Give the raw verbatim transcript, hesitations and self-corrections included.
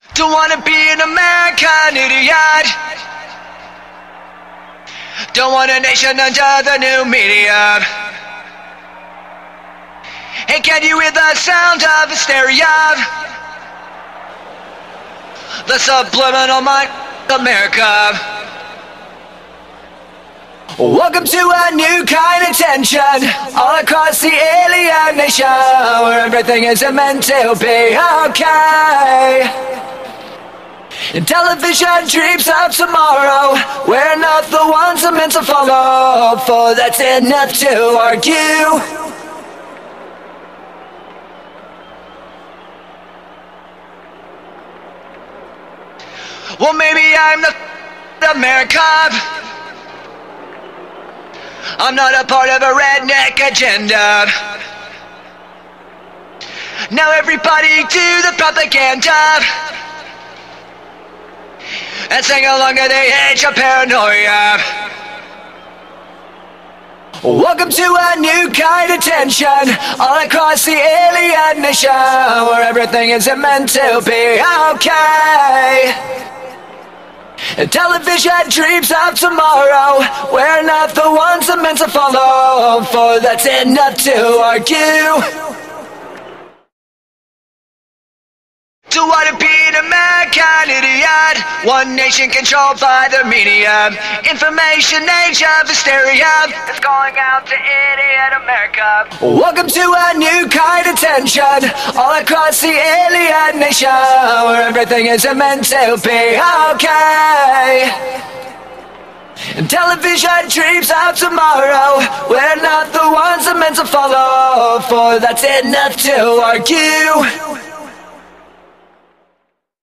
Don't wanna be an American idiot. Don't want a nation under the new media. Hey, can you hear the sound of hysteria? The subliminal mind, America. Welcome to a new kind of tension all across the alien nation, where everything is meant to be okay. And television dreams of tomorrow, where not the ones are meant to follow, for that's enough to argue. Well, maybe I'm the America. I'm not a part of a redneck agenda. Now everybody do the propaganda and sing along at the age of paranoia. Welcome to a new kind of tension all across the alien nation, where everything is meant to be okay. And television dreams of tomorrow, we're not the ones that meant to follow, for that's enough to argue. To want to be an American idiot, one nation controlled by the media. Information age of hysteria is calling out to idiot America. Welcome to a new kind of tension all across the alien nation, where everything is meant to be okay. And television dreams of tomorrow, we're not the ones that meant to follow, for that's enough to argue.